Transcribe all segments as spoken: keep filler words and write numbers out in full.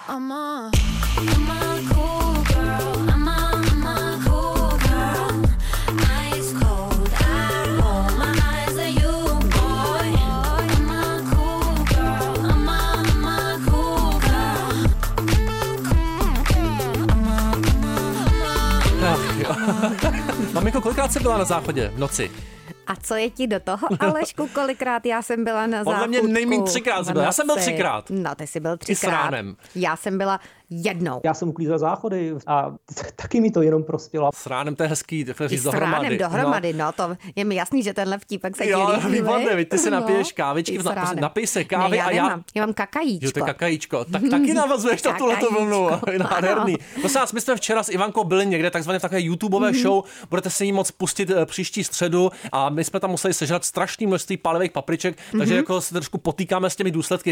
I'm a, I'm a cool girl. I'm a, I'm a cool girl. Ice cold at home. My eyes are you, boy. I'm a cool girl. I'm a, I'm a cool girl. I'm a, I'm a, Ach jo. Maminko, kolikrát jsi byla na záchodě v noci? A co je ti do toho, Alešku, kolikrát já jsem byla na záchodku? Podle mě nejméně třikrát jsi byl. Já jsem byl třikrát. No, ty jsi byl třikrát. I s ránem. Já jsem byla jednou. Já jsem uklízel záchody a taky mi to jenom prospělo. S ránem to je hezký, takhle říct I s dohromady. ránem dohromady, no. no, to je mi jasný, že tenhle vtípek se ti líbí. Jo, výborně, ty si napiješ kávičky, no, napij se kávy ne, já a já... Nemám. Já mám kakajíčko. Jo, to je kakajíčko. Tak taky navazuješ na tuhletu vlnu. Nádherný. Prosím vás, my jsme včera s Ivankou byli někde takzvaně v takové YouTubeové mm-hmm. show, budete se jí moc pustit příští středu a my jsme tam museli sežrat strašné množství pálivých papriček, mm-hmm. takže jako se trošku potýkáme s těmi důsledky.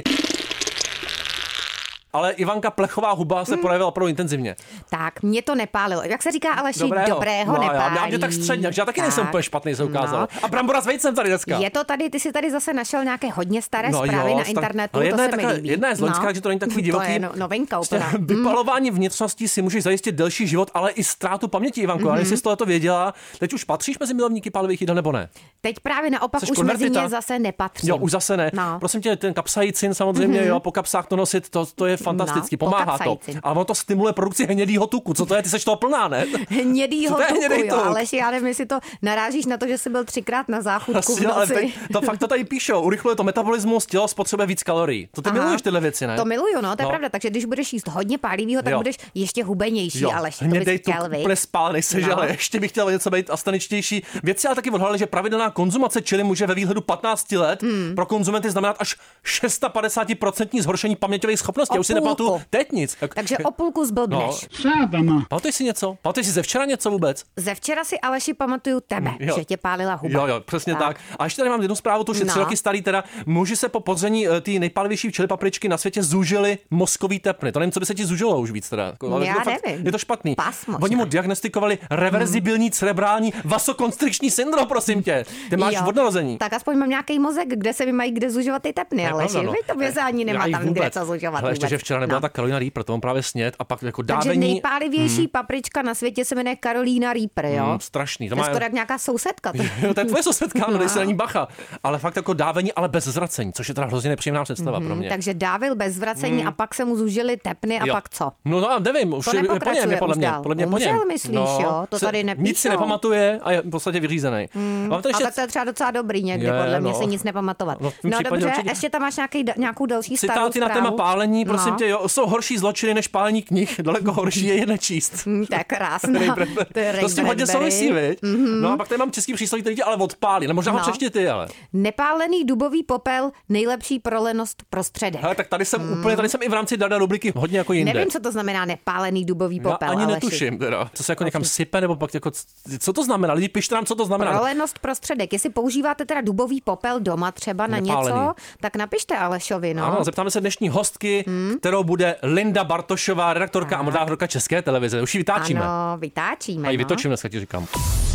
Ale Ivanka Plechová huba se projevila opravdu intenzivně. Tak, mě to nepálilo. Jak se říká, Aleši, dobrého, dobrého no, nepálí. Já mě tak středně, že já taky tak. nejsem úplně špatný, se ukázalo. No. A brambora s vejcem tady dneska. Je to tady, ty si tady zase našel nějaké hodně staré no, zprávy jo, na star... internetu, ale jedna to je se takhle, mi líbí. Jedna je z loňská, no. že to není takový divoký. To je no, novinka úplně. Vypalování vnitřností si můžeš zajistit delší život, ale i ztrátu paměti, Ivanko. Mm-hmm. Ale jestli jsi tohleto věděla, teď už patříš mezi milovníky palivých jídel nebo ne? Teď právě naopak Jseš už konvertita? mezi ně zase nepatřím. Jo, už zase ne. No. Prosím tě, ten kapsaicin samozřejmě, mm-hmm. jo, po kapsách to nosit, to, to je fantasticky, no, pomáhá to. Ale ono to stimuluje produkci hnědýho tuku. Co to je? Ty seš toho plná, ne? Hnědýho tuku, hnědý jo, ale já nevím, jestli to narážíš na to, že jsi byl třikrát na záchodku v noci. Ale teď, to fakt to tady píšou. Urychluje to metabolismus, tělo spotřebuje víc kalorií. To ty Aha. miluješ tyhle věci, ne? To miluju, no, to je no. pravda. Takže když budeš jíst hodně pálivýho, tak jo. budeš ještě hubenější, jo. ale to bys chtěl, vy. Úplně spálený seš, no. ale ještě bych chtěl něco být astaničtější. Věci ale taky odhalily, že pravidelná konzumace chili může ve výhledu patnáct let hmm. pro konzumenty znamenat až padesát šest procent zhoršení paměťových schopností. Já už si nepamatuju teď nic. Takže o půlku zblbneš. No. Pamatuješ si něco? Pamatuješ si ze včera něco vůbec? Ze včera si, Aleši, pamatuju tebe, jo. že tě pálila huba. Jo, jo, přesně tak. tak. A ještě tady mám jednu zprávu, to už je no. tři roky starý, teda muži se po podzení ty nejpálivější včely papričky na světě zúžily mozkový tepny. To nevím, co by se ti zúžilo už víc teda. Já je to nevím. Fakt, je to špatný. Pas Oni mu diagnostikovali reverzibilní cerebrální vasokonstrikční syndrom, prosím tě. Ty máš od narození. Tak aspoň mám nějaký mozek, kde se mi mají kde zužovat ty tepny, ale no. to by se ani nemá tam kde co zužovat. Ale ještě, že včera nebyla no. ta Carolina Reaper, to mám právě snět a pak jako dávení. Takže nejpálivější hmm. paprička na světě se jmenuje Carolina Reaper, jo? Hmm, strašný. To, to má... je skoro jak nějaká sousedka. Jo, to je tvoje sousedka, no dej si na ní bacha. Ale fakt jako dávení, ale bez zvracení, což je teda hrozně nepříjemná představa hmm, pro mě. Takže dávil bez zvracení hmm. a pak se mu zužily tepny a jo. pak co? No, no nevím, už to je po něm, je podle mě. Podle mě po něm. myslíš, no, jo? To tady nepíšou. Nic si nepamatuje a je v podstatě vyřízený. Hmm. A ještě... tak to je třeba docela dobrý někdy, je, podle mě no. si nic nepamatovat. No, no dobře, určitě... ještě tam máš nějaký, nějakou další starou Citáty na téma pálení, prosím no. tě, jo, jsou horší zločiny než pálení knih, daleko horší je je nečíst. Mm, to je krásná. to, je to s tím hodně souvisí, viď? Mm-hmm. No a pak tady mám český přísloví, který tě ale odpálí, nebo možná no. ho přečti ty, ale. Nepálený dubový popel, nejlepší pro lenost prostředek. Hele, tak tady jsem mm. úplně, tady jsem i v rámci Dada rubriky hodně jako jinde. Nevím, co to znamená nepálený dubový popel. Já ani Aleši. netuším teda. Co se jako někam sype, nebo pak jako, co to znamená? Lidi, pište nám, co to znamená. Pro lenost prostředek. Jestli používáte teda dubový popel doma třeba na nepálený. něco, tak napište Alešovi, no. Ano, zeptáme se dnešní hostky, hmm? kterou bude Linda Bartošová, redaktorka a moderátorka České televize. Už ji vytáčíme. Ano, vytáčíme. A ji no. vytočím dneska, ti říkám.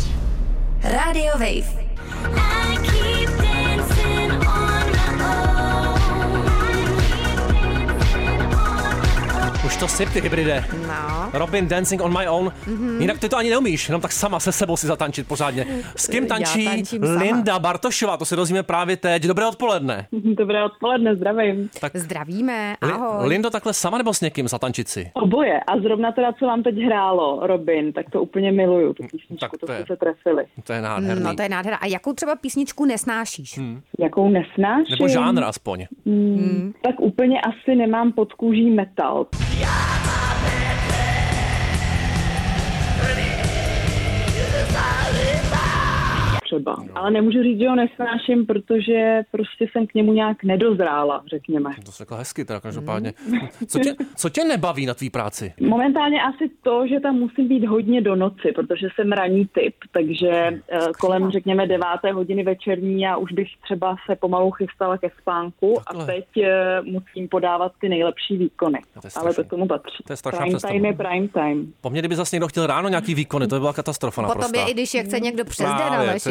Radio Wave. I keep dancing on my own. Už to syp, ty hybridé. No. Robin Dancing on my own. Mm-hmm. Jinak ty to ani neumíš, jenom tak sama se sebou si zatančit pořádně. S kým tančí Linda Bartošová, to si dozvíme právě teď. Dobré odpoledne. Dobré odpoledne, zdravím. Tak zdravíme, ahoj. Lindo, takhle sama nebo s někým zatančit si? Oboje. A zrovna teda, co vám teď hrálo, Robin, tak to úplně miluju, tu písničku, tak to, to je, jste se trefili. To je nádherný. No to je nádhera. A jakou třeba písničku nesnášíš? Hmm. Jakou nesnáším? Nebo žánr aspoň. Hmm. Hmm. Tak úplně asi nemám pod kůží metal. Třeba. Ale nemůžu říct, že ho nesnáším, protože prostě jsem k němu nějak nedozrála, řekněme. To se jako hezky teda každopádně. Co tě, co tě nebaví na tvý práci? Momentálně asi to, že tam musím být hodně do noci, protože jsem ranní typ, takže uh, kolem řekněme deváté hodiny večerní a už bych třeba se pomalu chystala ke spánku. Takhle. A teď uh, musím podávat ty nejlepší výkony. To ale to k tomu patří. To je strašná prime představa. time je prime time. Po mně, kdyby zase někdo chtěl ráno nějaký výkony, to by byla katastrofa naprostá. Potom je, i když je chce někdo přes den, Aleši.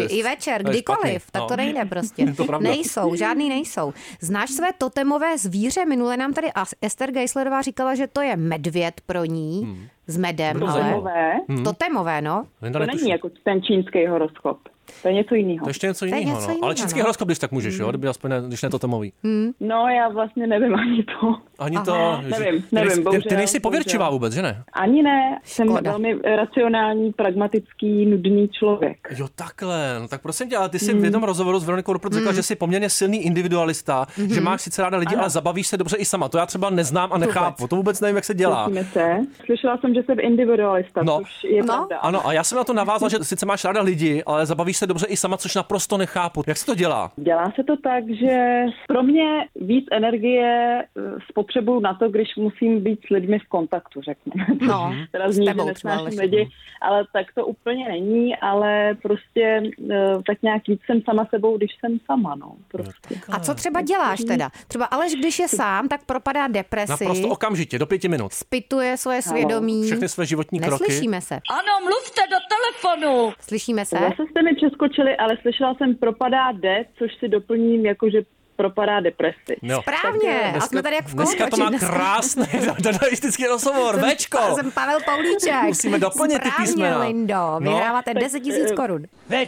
I večer, to je kdykoliv, špatný, tak no. to nejde prostě. To pravda. Nejsou, žádný nejsou. Znáš své totemové zvíře? Minule nám tady Ester Geislerová říkala, že to je medvěd pro ní, hmm. s medem, ale... Totemové? Hmm. Totemové, no. Linda To netuší. není jako ten čínský horoskop. To je něco jiného. To je ještě něco je jiného, něco no. jiného, Ale čínský no. horoskop, když tak můžeš, jo, kdyby aspoň ne, když ne totemový. No, já vlastně nevím ani to. Ani Aha. to... Nevím, že- ty nevím, nejsi- ty, ty bohužel, nejsi pověrčivá bohužel. vůbec, že ne? Ani ne, jsem Škoda. velmi racionální, pragmatický, nudný člověk. Jo, takhle. No tak prosím tě, ale ty jsi v jednom rozhovoru s Veronikou Rupert řekla, že jsi poměrně silný individualista, že máš sice ráda lidi, ale zabavíš se dobře i sama. To já třeba neznám a nechápu. To vůbec nevím, jak se dělá. Slyšíme se. Slyšela jsem, že jsem individualista, No. což je No. pravda. Ano, a já jsem na to navázal, že sice máš ráda lidi, ale zabavíš se dobře i sama, což naprosto nechápu. Jak se to dělá? Dělá se to tak, že pro mě víc energie eh, spotřebuju na to, když musím být s lidmi v kontaktu, řekněme. No, Teda s zní, že tebou třeba, nesnáším Aleši. lidi, ale tak to úplně není, ale prostě eh, tak nějak víc jsem sama sebou, když jsem sama, no. Prostě. A co třeba děláš teda? Třeba Aleš, když je sám, tak propadá depresi, Naprosto okamžitě, do pěti minut. spituje svoje svědomí. Všechny své životní kroky. Neslyšíme se. Ano, mluvte do telefonu. Slyšíme se? Zase jste mi přeskočili, ale slyšela jsem propadá de, což si doplním jako, že propadá depresi. Jo. Správně. A jsme tady jak v Dneska to kolotoči. má krásný dadajistický rozhovor. Večko. Jsem Pavel Paulíček. Musíme doplnit ty Správně, písmena. Lindo. No. Vyhráváte deset tisíc korun.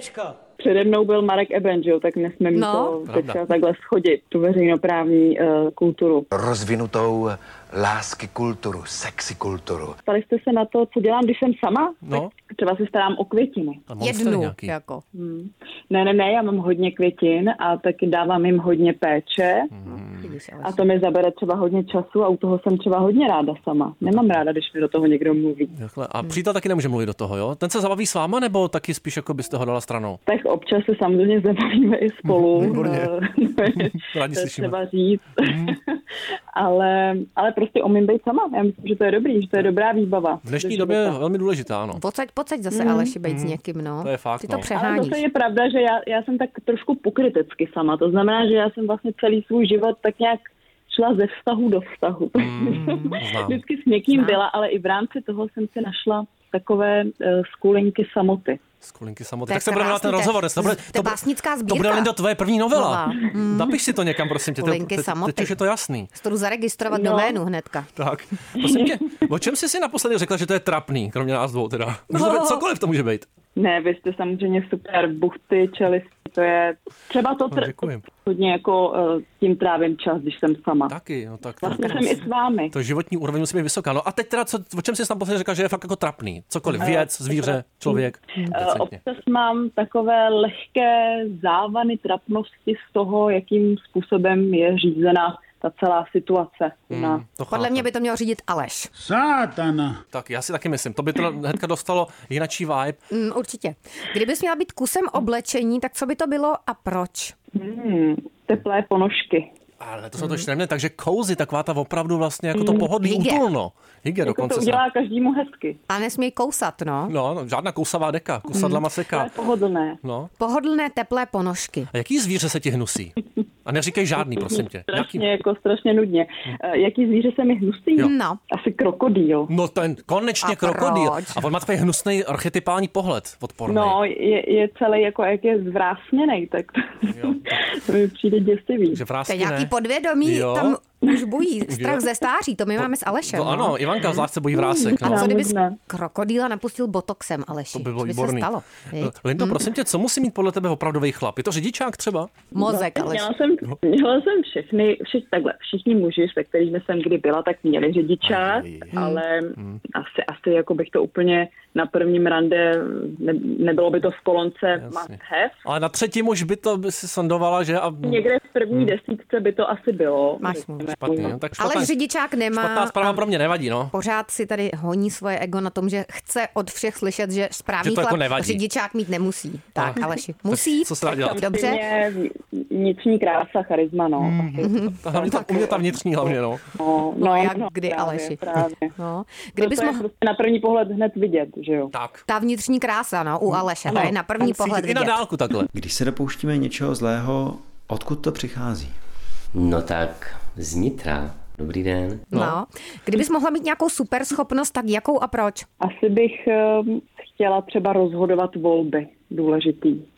Přede mnou byl Marek Eben, že jo, tak nesmím No. to teďka takhle schodit, tu veřejnoprávní uh, kulturu. rozvinutou lásky kulturu, sexy kulturu. Ptali jste se na to, co dělám, když jsem sama? No. Tak třeba se starám o květiny. A monster Jednu. nějaký. Jako. Hmm. Ne, ne, ne, já mám hodně květin a taky dávám jim hodně péče Vidíš, Aleš. a to mi zabere třeba hodně času a u toho jsem třeba hodně ráda sama. Nemám ráda, když mi do toho někdo mluví. Takhle. A přítel taky nemůže mluvit do toho, jo? Ten se zabaví s váma, nebo taky spíš jako byste ho dala stranou? Tak občas se samozřejmě zabavíme i spolu. Výborně. Eh, Rádi to je slyšíme. třeba říct. ale, ale prostě umím být sama. Já myslím, že to je dobrý, že to je dobrá výbava. V dnešní do době života. velmi důležitá, ano. Pocať, pocať zase Aleši bejt s někým, no. To je fakt, Ty to no. Ale přeháníš. zase je pravda, že já, já jsem tak trošku pokrytecky sama. To znamená, že já jsem vlastně celý svůj život tak nějak šla ze vztahu do vztahu. Mm, znám. Vždycky s někým Znám. byla, ale i v rámci toho jsem si našla takové uh, skulinky samoty. Skulinky samoty. To je Tak se bude jmenovat ten krásný, rozhovor. to je- To bude, to je to, bude- básnická to sbírka. bude, Lindo, tvoje první novela. Nová. Mm. Napiš si to někam, prosím tě. To- Skulinky teď- samoty. Teď už je to jasný. To jdu zaregistrovat No. doménu hnedka. Tak, prosím tě, o čem jsi si naposledy řekla, že to je trapný, kromě nás dvou teda? Může to být, cokoliv to může být. Ne, vy jste samozřejmě super, buchty, čelisty, to je třeba to, No, tr- děkuji. hodně jako uh, tím trávím čas, když jsem sama. Taky, no tak to, Vlastně jsem i s vámi. to životní úroveň musí být vysoká. No a teď teda, co, o čem jsi naposledy řekla, že je fakt jako trapný? Cokoliv, věc, zvíře, člověk. Uh, Decentně. občas mám takové lehké závany trapnosti z toho, jakým způsobem je řízená ta celá situace u nás. Hmm, to Podle chápu. mě by to měl řídit Aleš. Tak já si taky myslím, to by to hnedka dostalo jinačí vibe. Mm, určitě. Kdybys měla být kusem oblečení, tak co by to bylo a proč? Hmm, teplé ponožky. Ale to jsou to ještě neměli, takže cozy, taková ta opravdu vlastně jako to pohodlí, Hygge. útulno. Hygge Jako dokonce. to se- udělá každému hezky. A nesměj kousat, no. No, no, žádná kousavá deka, kusadla To maseka. je pohodlné. No. Pohodlné teplé ponožky. A jaký zvíře se ti hnusí? A neříkej žádný, prosím tě. Strašně, Jaký? jako strašně nudně. Uh, jaký zvíře se mi hnusí? Jo. No. Asi krokodýl. No ten konečně A krokodýl. proč? A on má takový hnusný archetypální pohled odporný. No, je, je celý jako, jak je zvrásněnej, tak to, Jo, to mi přijde děsivý. Že To vrásky je nějaký ne. podvědomí, Jo. tam už bují. Strach Jo. ze stáří, to my máme s Alešem. To no. ano, Ivanka zvlášť se bojí vrásek. A No. co kdybys možné. krokodýla napustil botoxem, Aleši? To by bylo Co by se výborný. stalo? viď? Lindo, prosím tě, co musí mít podle tebe opravdový chlap? Je to řidičák třeba? Mozek, Aleš. Měla jsem, měla jsem všechny, všichni, takhle, všichni muži, se kterými jsem kdy byla, tak měli řidičák, Aj, ale asi, asi jako bych to úplně na prvním rande, ne, nebylo by to v kolonce must have. Ale na třetím už by to by si sondovala, že? A... Někde v první desítce by to asi bylo. Máš smůlu. řekněme. Špatný, no, tak špatná, Ale řidičák nemá. špatná zpráva a pro mě nevadí, no. Pořád si tady honí svoje ego na tom, že chce od všech slyšet, že správný Že to jako chlap nevadí. řidičák mít nemusí. Tak, No. Aleši, musí. Co se dá dělat? Dobře. Samozřejmě vnitřní krása, charisma, no. asi. Ta, hlavně ta, u mě ta vnitřní hlavně, no. No, No, jak kdy, právě, Aleši. Právě. No. Kdybys Kdybys to je mohl... prostě na první pohled hned vidět, že jo? Tak. Ta vnitřní krása, no, u Aleše, to je na první Musí pohled jít i na vidět. dálku takhle. Když se dopouštíme něčeho zlého, odkud to přichází? No tak znitra. Dobrý den. No. Kdybys mohla mít nějakou super schopnost, tak jakou a proč? Asi bych um, chtěla třeba rozhodovat volby důležitý. Jo, tak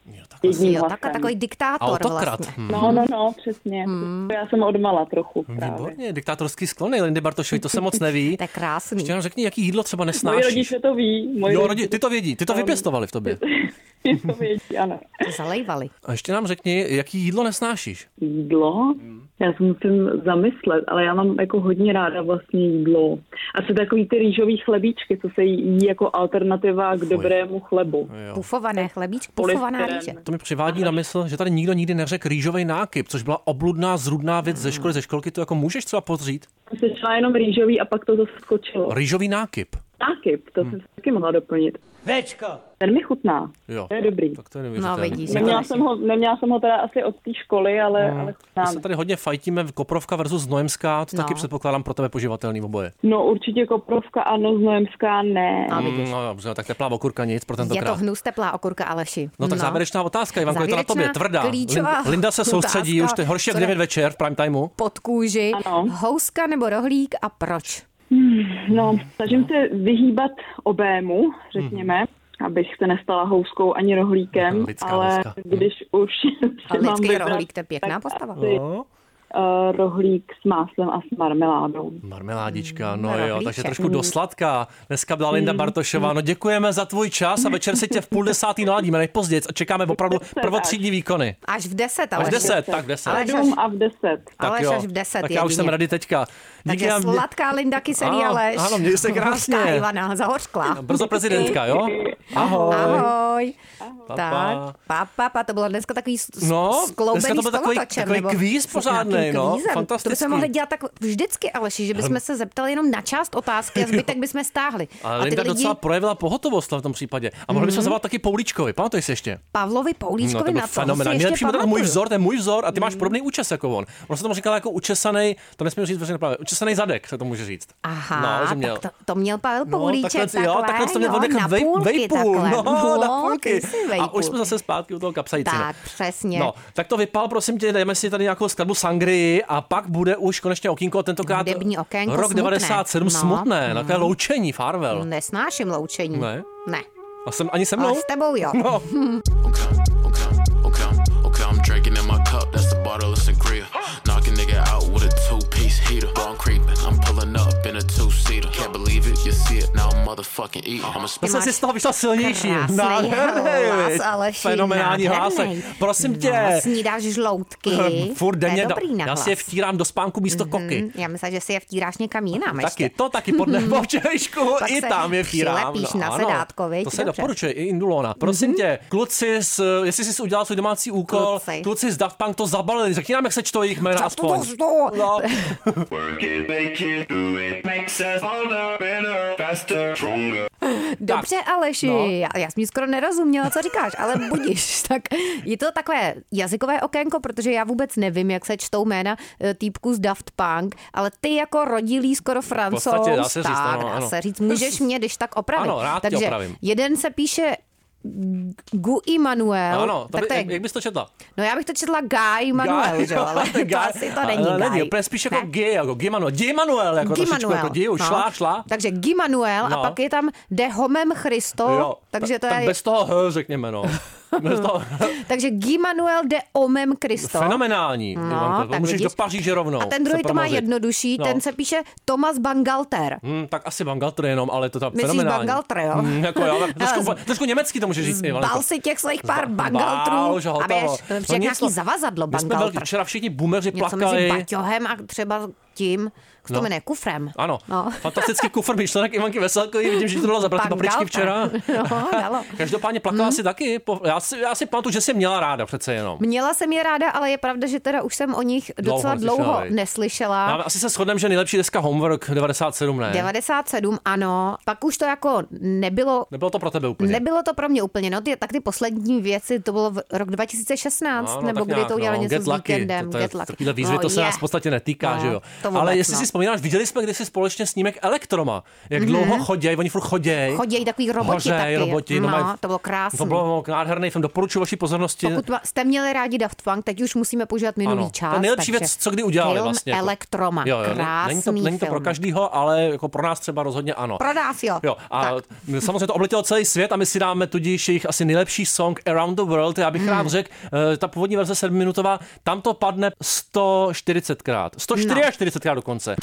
jedním Jo, hlasem. tak, takový diktátor Autokrat. vlastně. Hmm. No, no, no, přesně. Hmm. Já jsem odmala trochu právě. Výborně, diktátorský sklony Lindy Bartošové, to se moc neví. To je krásný. Ještě nám řekni, jaký jídlo třeba Moji nesnášíš. rodiče to ví. Moji Jo, rodiče rodi, ty to vědí, ty to vypěstovali v tobě. to vědí, ano. Zalejvali. A ještě nám řekni, jaký jídlo nesnášíš. Jídlo? Já se musím zamyslet, ale já mám jako hodně ráda vlastně jídlo. Asi takový ty rýžový chlebíčky, co se jí jako alternativa k dobrému chlebu. Jo. Pufované chlebíčky, pufovaná Polystyren. rýže. To mi přivádí na mysl, že tady nikdo nikdy neřekl rýžový nákyp, což byla obludná, zrudná věc ze školy, ze školky, to jako můžeš třeba podřít. Jsem se šla jenom rýžový a pak to zase skočilo. Rýžový nákyp. Nákyp, to hmm. jsem se taky mohla doplnit. Véčka. Ten mi chutná. Jo. To je dobrý. Tak to je No neuvěřitelné. vidíš. Neměla jsem, ho, neměla jsem ho teda asi od té školy, ale, Hmm. ale My chutná se mi. tady hodně fajtíme Koprovka versus Znojemská, to No. taky předpokládám pro tebe poživatelný v oboje. No určitě Koprovka ano, Znojemská ne. A Mm, no dobře, tak teplá okurka nic pro Je to tentokrát. hnus teplá okurka, Aleši. No tak závěrečná otázka, Ivanko, je to na tobě, Závěrečná, tvrdá. klíčová Lin- Linda se soustředí, otázka. už to je horší jak Co devět je? večer v prime timeu. Pod kůži, Ano. houska nebo rohlík a proč? No, snažím se vyhýbat obému, řekněme, hmm. abych se nestala houskou ani rohlíkem, Lidská ale houska. když už A si mám lidský vybrat, rohlík, to je pěkná tak postava. asi, No. uh, rohlík s máslem a s marmeládou. Marmeládička, no Mm, jo, rohlíček. takže trošku dosladká. Dneska byla Linda Bartošová, no děkujeme za tvůj čas a večer si tě v půl desátý naladíme, nejpozději a čekáme opravdu prvotřídní výkony. Až v deset, Až ale v deset, tak v deset. Ale Sedm a v deset. Tak Aleš jo, až v deset tak já už jedině. jsem ready teďka. Takže a mě- sladká Linda Kyselý Ano, Aleš. ano, měj se krásně. Hořká Ivana Zahořklá. Brzo prezidentka, jo? Ahoj. Ahoj. Pa, Tak, pa. pa, pa, pa, to bylo dneska takový s- No, skloubený dneska to byl takový- stolotočem, takový nebo kvíz s pořádnej, nějakým no, kvízem. To fantastický. bychom mohli dělat tak vždycky, Aleši, že bychom se zeptali jenom na část otázky a zbytek bychom stáhli. Ale a ty Linda lidi docela projevila pohotovost v tom případě. A mohli bychom zavolat taky Poulíčkovi, pamatuješ si ještě? Pavlovi No, Poulíčkovi to byl na to fenomenální. si ještě Nejlepší, to je můj pamatuju. vzor, to je můj vzor a ty máš podobný účes jako on. On se tomu říkal jako učesaný, to nesmím říct veřejně právě, učesaný zadek se to může říct. Aha, no, že měl. tak to, to měl Pavel No, Poulíček takhle, jo, takhle, takhle to měl jo, on jako na vej, půlky vejpůl, takhle. no, na No, půlky. ty jsi A vejpůl. už jsme zase zpátky u toho kapsaicinu. Tak, přesně. No, tak to vypal, prosím tě, dejme si tady nějakou skladbu Sangrii a pak bude už konečně okýnko, tentokrát Hudební okénko rok smutné. devadesát sedm No. smutné, mm. takové loučení, farvel. Nesnáším loučení. Ne? Ne. A jsem ani se Ale mnou? s tebou jo. No. Okay, okay, okay, okay, I'm drinking in my cup, that's the bottle of sangria. Knock a nigga out with a two-piece heater. Ball creeping, I'm pulling up in a two-seater. Can't believe it, you see it, now I'm motherfucking eating. I'm a To jsem si z toho vyšla silnější. krásný hlas, viď? Aleši, Fenomenální nádherný. hlásek. Prosím No, tě. snídáš žloutky. Furt denně, To je dobrý já nahlas. si je vtírám do spánku místo koky. Hm, Já myslím, že si je vtíráš někam jinam Taky, ještě. to taky pod nebo včerejšku, Pak i se tam je vtírám. přilepíš na ano. sedátko, viď? To se Dobře. doporučuje, i Indulona. Prosím tě, kluci, s, jestli jsi udělal svůj domácí úkol, Kluci. kluci z Daft Punk to zabalili. Řekni nám, jak se čtou jejich jména Co aspoň. to to? No. Dobře, Aleši, No. já, já jsem mi skoro nerozuměla, co říkáš, ale budíš. Tak je to takové jazykové okénko, protože já vůbec nevím, jak se čtou jména eh, týpků z Daft Punk, ale ty jako rodilý skoro Francouz, podstatě dá se říct, tak, ano, dá ano. se říct, můžeš mě když tak opravit. Ano, rád tě Takže opravím. jeden se píše Guy Manuel. Ano, to tak by, to je, jak, jak bys to četla? no já bych to četla Guy Manuel, Guy, že jo, ale to asi to není ale Guy. není, úplně spíš jako Ne? G, jako G Manuel. G Manuel, jako Guy trošičku, Manuel. jako Diu, no. šla, šla. Takže Guy Manuel No. a pak je tam De Homem Christo, Jo, takže to tak je... bez toho H, řekněme, no. Bez toho Takže Guy Manuel de Omem Christo. Fenomenální. No, Ivanko, to tak můžeš vidíš. do Paříže rovnou. A ten druhý se to má promořit. jednodušší, No. ten se píše Thomas Bangalter. Hmm, tak asi Bangalter jenom, ale to tam Myslíš fenomenální. Bangalter, jo? Hmm, jako jo, tak trošku, Ale trošku německý to může říct. Ivanko. Zbal si těch svých pár Zba- Bangaltrů. bál, že A hotovo. víš, No no, nějaký něco- zavazadlo My jsme byli Bangalter. včera všichni boomeři Něco mezi plakali. baťohem a třeba tím, jak se to No. jmenuje, kufrem. Ano, No. fantastický kufr myšlenek Ivanky Veselkový, vidím, že to dalo zabrat ty papričky včera. No, dalo. Každopádně plakala si taky. Po, já, si, já si pamatuju, že jsi měla ráda přece jenom. Měla jsem je ráda, ale je pravda, že teda už jsem o nich Dlouho docela neslyšela, dlouho viď? neslyšela. No, asi se shodneme, že nejlepší deska Homework devadesát sedm, ne? devadesát sedm, ano. Pak už to jako nebylo Nebylo to pro tebe úplně. Nebylo to pro mě úplně, no ty, tak ty poslední věci, to bylo v rok dva tisíce šestnáct, No, no, nebo tak kdy nějak, to udělali no, něco Get s Lucky, víkendem, to, to je, Get Lucky. takovýhle výzvy, No, to se je. nás v podstatě netýká, No, že jo. to vůbec, Ale jestli no. jsi vzpomínáš, viděli jsme kdysi společně snímek Elektroma. Jak mm-hmm. dlouho choděj, oni furt choděj. Choděj takový roboti Hořej, taky. roboti. No, No, to bylo krásné. To bylo nádherný film, doporučuji vaší pozornosti. Pokud jste měli rádi Daft Punk, teď už musíme používat minulý ano, čas. To je nejlepší věc, co kdy udělali film vlastně. Jako. Elektroma, jo, jo, krásný není to, není to pro film. každýho, ale jako pro nás třeba rozhodně ano. Pro nás jo. Jo, a tak. samozřejmě to obletělo celý svět a my si dáme tudíž jejich asi nejlepší song Around the World. Já bych hmm. rád řekl, ta původní verze sedmiminutová, tam to padne sto čtyřicetkrát. sto čtyřicetkrát no. dokonce.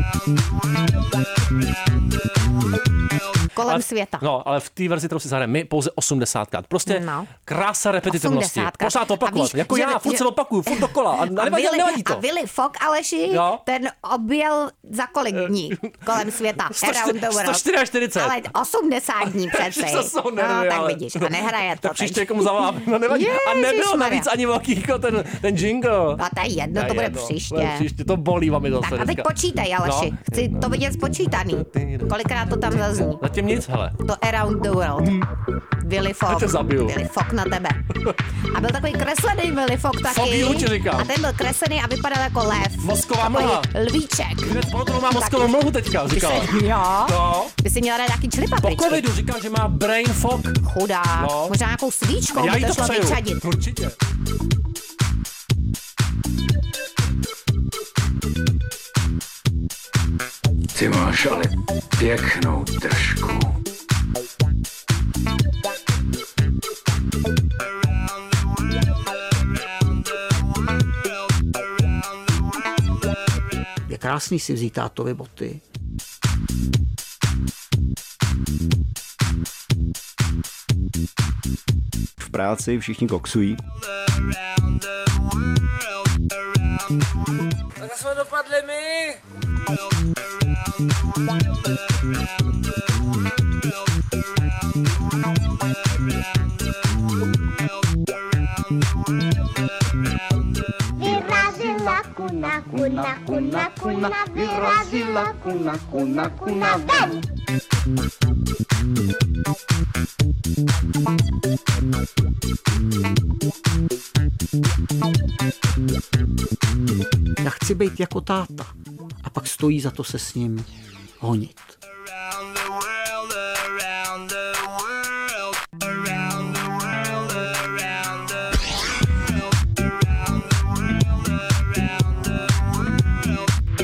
Kolem ale, světa. No, ale v té verzi, kterou si zahrajeme, my pouze osmdesátkrát. Prostě no. krása repetitivnosti. osmdesátkrát. Pořád to opakovat. Víš, jako že, já, furt že... se opakuju, furt dokola. A, a nevadí, Willy, nevadí to. A Willy Fogg, Aleši, jo? ten objel za kolik dní kolem světa? Around the world. sto čtyřicet. Ale osmdesát dní přece. to jsou nervy, no, tak ale... vidíš, a nehraje to. Tak příště komu zavolám. No nevadí. Ježiš, a nebylo Maria. navíc ani velký jako ten, ten jingle. No to je jedno, to bude příště. Příště, to bolí vám to. Tak a teď počítaj, Aleši. No. Chci to vidět spočítaný. Kolikrát to tam zazní. Zatím nic, hele. To Around the World. Willy Fogg. Willy Fogg na tebe. A byl takový kreslený Willy Fogg taky. Foggy ti říkám. A ten byl kreslený a vypadal jako lev. Mozková mlha. Lvíček. Hned potom má mozkovou mlhu teďka, říkala. Jo. No. Ty jsi měla rád nějaký čili papričky. Po covidu říká, že má brain fog. Chudák. No. Možná nějakou svíčkou by to šlo vyřadit. Určitě. Ty máš ale pěknou držku. Je krásný si vzít tátovy boty. V práci všichni koksují. Tak jsme dopadli my. Vyrazila kuna, kuna, kuna, kuna, vyrazila kuna, kuna, kuna, ven! Já chci být jako táta. A pak stojí za to se s ním honit.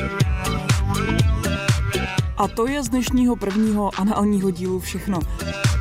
A to je z dnešního prvního análního dílu všechno.